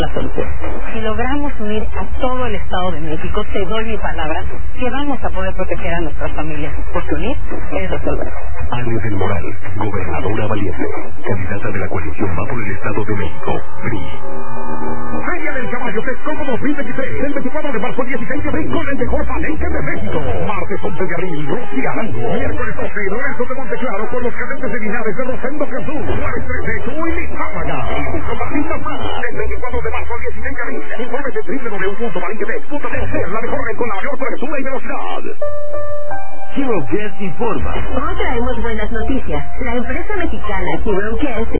la solución. Si logramos unir a todo el Estado de México, te doy mi palabra que vamos a poder proteger a nuestras familias, porque unir es resolver. Ángeles del Moral, gobernadora valiente, candidata de la coalición Va por el Estado de México, PRI. Feria del Caballo Texcoco 2023, el 24 de marzo al 16 de abril, con el mejor palenque de México. Martes 11 de abril, Rosy Arango. Miércoles 12, Lorenzo de Monteclaro con los cadentes de Linares de Rosendo Cazú. Jueves 13, Chuy Lizámaga. Y junto a Martín Mazán, el 24 de marzo al 16 de abril. Informe de www.palenquemex.com. Ser la mejor red con la mayor cobertura y velocidad. Hero Guest informa. Hoy traemos buenas noticias. La empresa mexicana Hero Guest